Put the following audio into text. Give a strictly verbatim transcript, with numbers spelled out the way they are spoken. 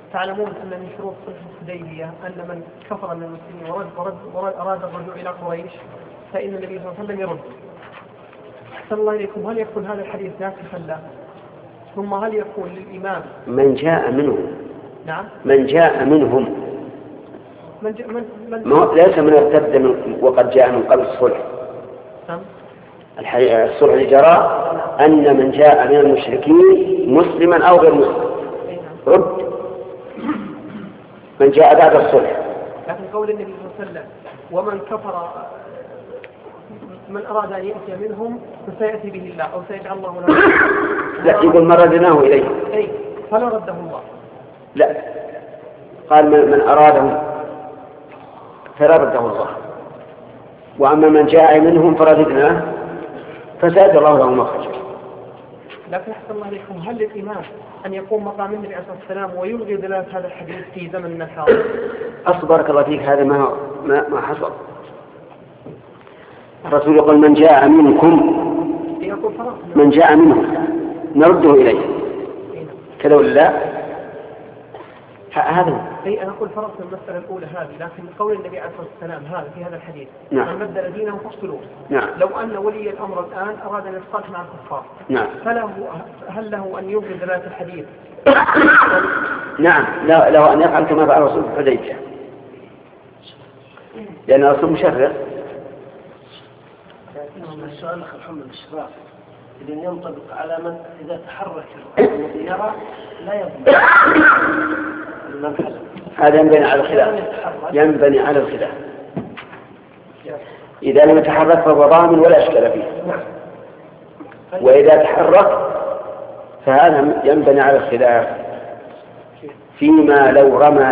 تعلمون أن من شروط صلح الحديبية أن من كفر من المسلمين ورد ورد ورد أراد الرجوع إلى قريش فإن النبي صلى الله عليه وسلم يرد. أحسن الله إليكم، هل يكون هذا الحديث ناسخا له؟ ثم هل يكون للإمام من جاء منهم؟ نعم، من جاء منهم، من جاء من من ما ليس من ارتد من وقد جاء من قبل الصلح. نعم. الصلح اللي جرى أن من جاء من المشركين مسلما أو غير مسلم رد، من جاء بعد الصلح. لكن قول النبي صلى الله عليه وسلم ومن كفر من أراد أن يأتي منهم فسيأتي به الله أو سيجعل الله له. لا، يقول من ردناه إليه. أي فلا رده الله. لا، قال من, من أرادهم فلا رده الله، وأما من جاء منهم فرددناه فسيجعل الله له مخرجا. لكن أحسن الله عليكم، هل للإمام أن يقوم مقام النبي عليه الصلاة والسلام ويلغي دلالة هذا الحديث في زمننا الحاضر؟ أصبرك الله فيك، هذا ما ما, ما حصل. الرسول يقول من جاء منكم، من جاء منهم نرده إليه كذا ولا لا؟ هذا أي أنا أقول فرق المسألة الأولى هذه، لكن قول النبي عليه الصلاة والسلام هذا في هذا الحديث نعم. من بدل دينه فاقتلوه. نعم. لو أن ولي الأمر الآن أراد أن يتصالح مع الكفار نعم. فله هل له أن يلغي دلالة الحديث؟ نعم، لا له أن يفعل كما فعل الرسول في الحديبية، لأن الرسول مشرع. السؤال أخي محمد الشراف إذا ينطبق على من إذا تحرك الذي يرى لا يضمن. هذا ينبني على الخلاف، ينبني على الخلاف. إذا لم يتحرك فهو ضامن ولا إشكال فيه، وإذا تحرك فهذا ينبني على الخلاف فيما لو رمى